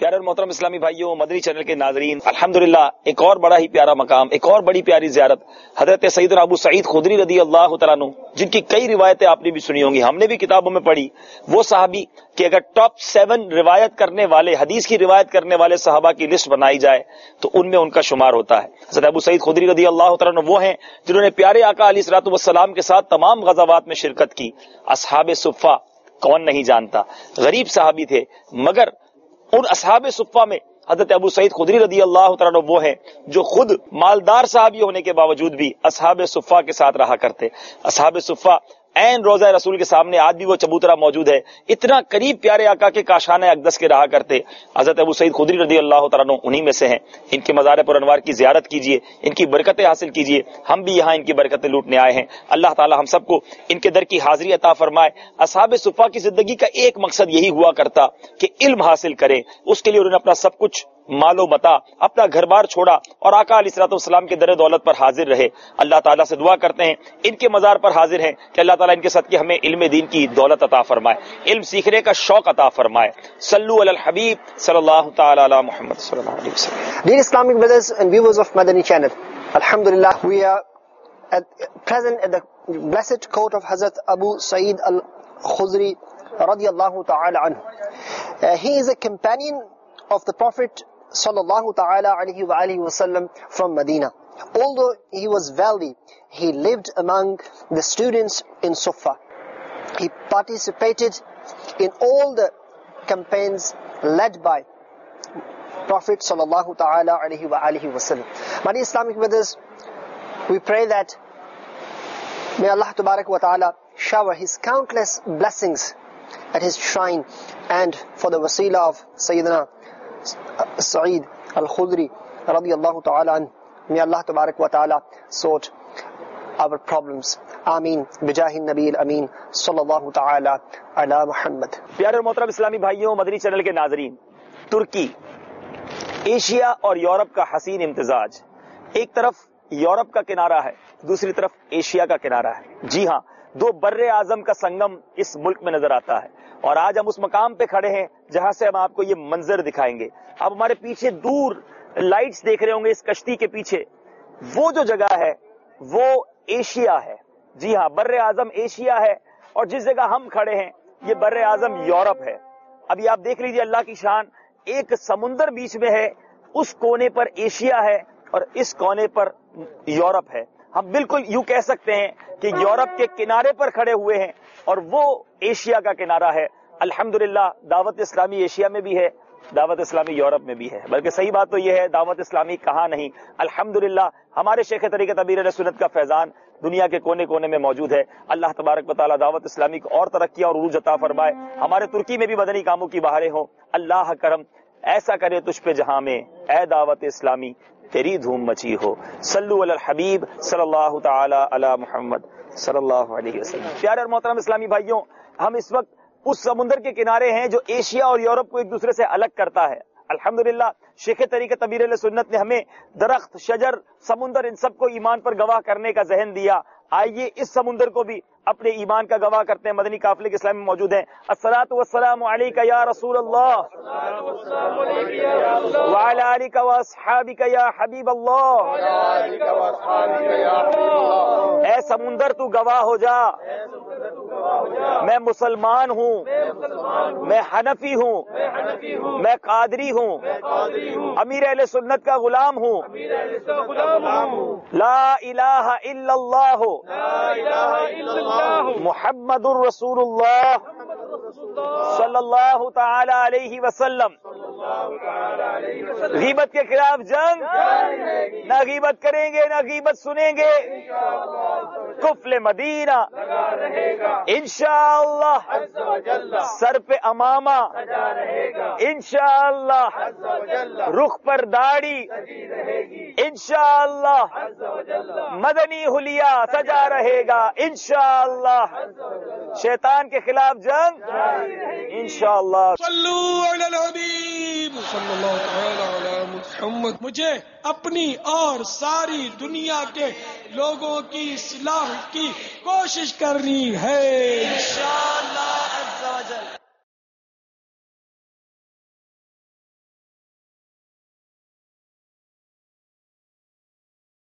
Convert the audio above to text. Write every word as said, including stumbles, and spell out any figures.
پیارے اور محترم اسلامی بھائیوں، مدنی چینل کے ناظرین، الحمدللہ ایک اور بڑا ہی پیارا مقام، ایک اور بڑی پیاری زیارت حضرت سیدنا ابو سعید خدری رضی اللہ تعالیٰ عنہ، جن کی کئی روایتیں آپ نے بھی سنی ہوں گی، ہم نے بھی کتابوں میں پڑھی، وہ صحابی کہ اگر ٹاپ سیون روایت کرنے والے، حدیث کی روایت کرنے والے صحابہ کی لسٹ بنائی جائے تو ان میں ان کا شمار ہوتا ہے۔ حضرت ابو سعید خدری رضی اللہ تعالیٰ عنہ وہ ہیں جنہوں نے پیارے آقا علیہ الصلوۃ والسلام کے ساتھ تمام غزوات میں شرکت کی۔ اصحاب صفہ کون نہیں جانتا، غریب صحابی تھے، مگر ان اصحاب صفہ میں حضرت ابو سعید خدری رضی اللہ تعالیٰ عنہ وہ ہیں جو خود مالدار صحابی ہونے کے باوجود بھی اصحاب صفہ کے ساتھ رہا کرتے۔ اصحاب صفہ عین روضہ رسول کے سامنے آج بھی وہ چبوترا موجود ہے، اتنا قریب پیارے آقا کے کاشانہ اقدس کے رہا کرتے۔ حضرت ابو سعید خدری رضی اللہ تعالیٰ عنہ انہی میں سے ہیں۔ ان کے مزار پر انوار کی زیارت کیجئے، ان کی برکتیں حاصل کیجئے، ہم بھی یہاں ان کی برکتیں لوٹنے آئے ہیں۔ اللہ تعالی ہم سب کو ان کے در کی حاضری عطا فرمائے۔ اصحاب صفہ کی زندگی کا ایک مقصد یہی ہوا کرتا کہ علم حاصل کریں، اس کے لیے انہوں نے اپنا سب کچھ مال و متا، اپنا گھر بار چھوڑا اور آقا علیہ الصلوۃ والسلام کے در دولت پر حاضر رہے۔ اللہ تعالیٰ سے دعا کرتے ہیں ان کے مزار پر حاضر ہیں کہ اللہ تعالیٰ ان کے صدقے ہمیں علم دین کی دولت عطا فرمائے، علم سیکھنے کا شوق عطا فرمائے۔ صلو علی الحبیب صلی اللہ تعالی علی محمد صلی اللہ علیہ وسلم۔ Dear Islamic brothers and viewers of Madani channel, Alhamdulillah, we are at, present at the blessed court of Hazrat Abu Sa'id al-Khudri radiyallahu ta'ala anhu. Uh, he is a companion of the Prophet sallallahu ta'ala alayhi wa alihi wasallam from Medina. Although he was wealthy, he lived among the students in Sufa. He participated in all the campaigns led by Prophet sallallahu ta'ala alayhi wa alihi wasallam. My dear Islamic brothers, we pray that may Allah tabarak wa ta'ala shower his countless blessings at his shrine, and for the wasila of Sayyidina Sa'id al-Khudri radiyallahu ta'ala anhu, may Allah tabarak wa ta'ala sort our problems. آمین بجاہ النبی الامین صلی اللہ تعالی علی محمد۔ پیارے اور محترم اسلامی بھائیوں، مدنی channel کے ناظرین، ترکی ایشیا اور یورپ کا حسین امتزاج، ایک طرف یورپ کا کنارہ ہے، دوسری طرف ایشیا کا کنارہ ہے۔ جی ہاں، دو بر اعظم کا سنگم اس ملک میں نظر آتا ہے، اور آج ہم اس مقام پہ کھڑے ہیں جہاں سے ہم آپ کو یہ منظر دکھائیں گے۔ اب ہمارے پیچھے دور لائٹس دیکھ رہے ہوں گے اس کشتی کے پیچھے، وہ جو جگہ ہے وہ ایشیا ہے۔ جی ہاں، بر اعظم ایشیا ہے، اور جس جگہ ہم کھڑے ہیں یہ بر اعظم یورپ ہے۔ ابھی آپ دیکھ لیجئے اللہ کی شان، ایک سمندر بیچ میں ہے، اس کونے پر ایشیا ہے اور اس کونے پر یورپ ہے۔ ہم بالکل یوں کہہ سکتے ہیں کہ یورپ کے کنارے پر کھڑے ہوئے ہیں اور وہ ایشیا کا کنارہ ہے۔ الحمدللہ دعوت اسلامی ایشیا میں بھی ہے، دعوت اسلامی یورپ میں بھی ہے، بلکہ صحیح بات تو یہ ہے دعوت اسلامی کہاں نہیں۔ الحمدللہ ہمارے شیخ طریقت امیر اہل سنت کا فیضان دنیا کے کونے کونے میں موجود ہے۔ اللہ تبارک و تعالی دعوت اسلامی کو اور ترقی اور عروج عطا فرمائے۔ ہمارے ترکی میں بھی مدنی کاموں کی بہاریں ہوں۔ اللہ کرم ایسا کرے تجھ پہ جہاں میں، اے دعوت اسلامی تیری دھوم مچی ہو۔ صلو علی الحبیب صلی اللہ تعالی علی محمد صلی اللہ علیہ وسلم۔ پیارے اور محترم اسلامی بھائیوں، ہم اس وقت اس سمندر کے کنارے ہیں جو ایشیا اور یورپ کو ایک دوسرے سے الگ کرتا ہے۔ الحمدللہ شیخ طریقت امیر اہل سنت نے ہمیں درخت، شجر، سمندر ان سب کو ایمان پر گواہ کرنے کا ذہن دیا۔ آئیے اس سمندر کو بھی اپنے ایمان کا گواہ کرتے ہیں۔ مدنی قافلے کے اسلام میں موجود ہیں۔ الصلاۃ والسلام علیک یا رسول اللہ وعلی آلک واصحابک یا حبیب اللہ۔ اے سمندر تو گواہ ہو جا، میں مسلمان ہوں، میں حنفی ہوں، میں قادری ہوں، امیر اہل سنت کا غلام ہوں، لا الہ الا اللہ محمد الرسول اللہ صلی اللہ تعالی علیہ وسلم۔ غیبت کے خلاف جنگ، نہ غیبت کریں گے نہ غیبت سنیں گے، کفل مدینہ انشاءاللہ، سر پہ امامہ انشاءاللہ، رخ پر داڑھی انشاءاللہ، مدنی حلیہ سجا رہے گا انشاءاللہ، شیطان کے خلاف جنگ انشاءاللہ۔ صلو علی الحبیب صلی اللہ تعالی علی محمد۔ مجھے اپنی اور ساری دنیا کے لوگوں کی اصلاح کی کوشش کرنی ہے انشاءاللہ۔